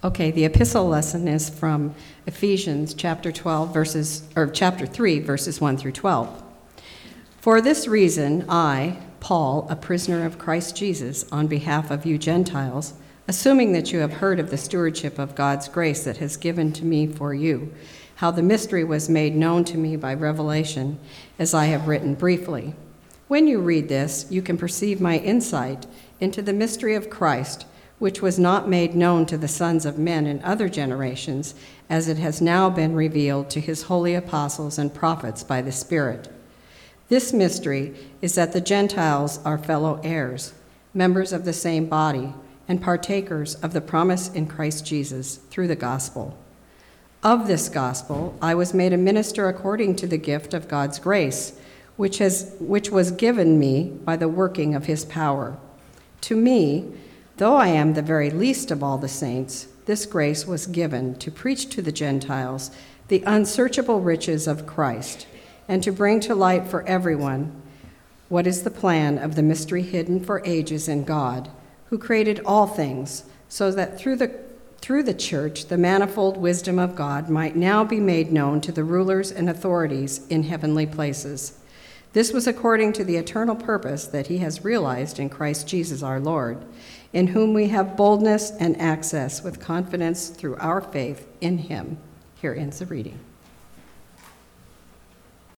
Okay, the epistle lesson is from Ephesians chapter 3, verses 1 through 12. For this reason, I, Paul, a prisoner of Christ Jesus, on behalf of you Gentiles, assuming that you have heard of the stewardship of God's grace that has given to me for you, how the mystery was made known to me by revelation, as I have written briefly. When you read this, you can perceive my insight into the mystery of Christ, which was not made known to the sons of men in other generations, as it has now been revealed to his holy apostles and prophets by the Spirit. This mystery is that the Gentiles are fellow heirs, members of the same body, and partakers of the promise in Christ Jesus through the gospel. Of this gospel, I was made a minister according to the gift of God's grace, which was given me by the working of his power. To me, though I am the very least of all the saints, this grace was given to preach to the Gentiles the unsearchable riches of Christ, and to bring to light for everyone what is the plan of the mystery hidden for ages in God, who created all things, so that through the church the manifold wisdom of God might now be made known to the rulers and authorities in heavenly places. This was according to the eternal purpose that he has realized in Christ Jesus our Lord, in whom we have boldness and access with confidence through our faith in him. Here ends the reading.